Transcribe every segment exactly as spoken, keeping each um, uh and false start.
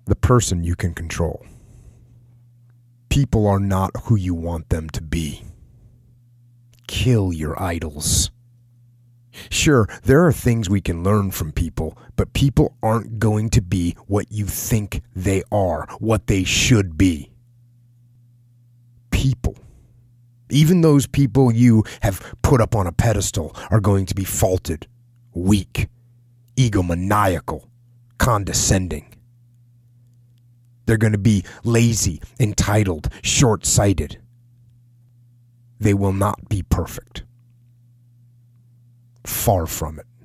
the person you can control. People are not who you want them to be. Kill your idols. Sure, there are things we can learn from people, but people aren't going to be what you think they are, what they should be. People, even those people you have put up on a pedestal, are going to be faulted, weak, egomaniacal, condescending. They're going to be lazy, entitled, short-sighted. They will not be perfect. Far from it.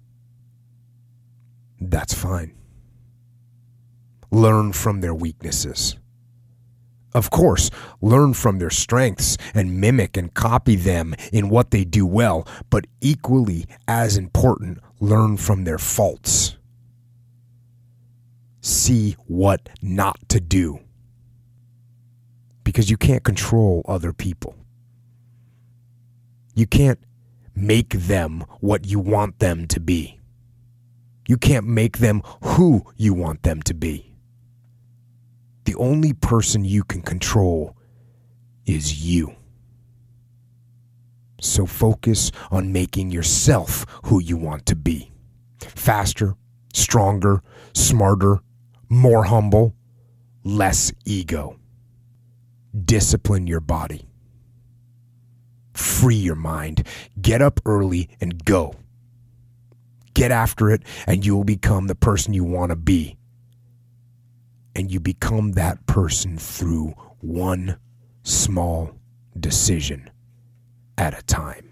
That's fine. Learn from their weaknesses. Of course, learn from their strengths and mimic and copy them in what they do well, but equally as important, learn from their faults. See what not to do. Because you can't control other people. You can't make them what you want them to be. You can't make them who you want them to be. The only person you can control is you. So focus on making yourself who you want to be. Faster, stronger, smarter, more humble, less ego. Discipline your body. Free your mind. Get up early and go. Get after it, and you will become the person you want to be. And you become that person through one small decision at a time.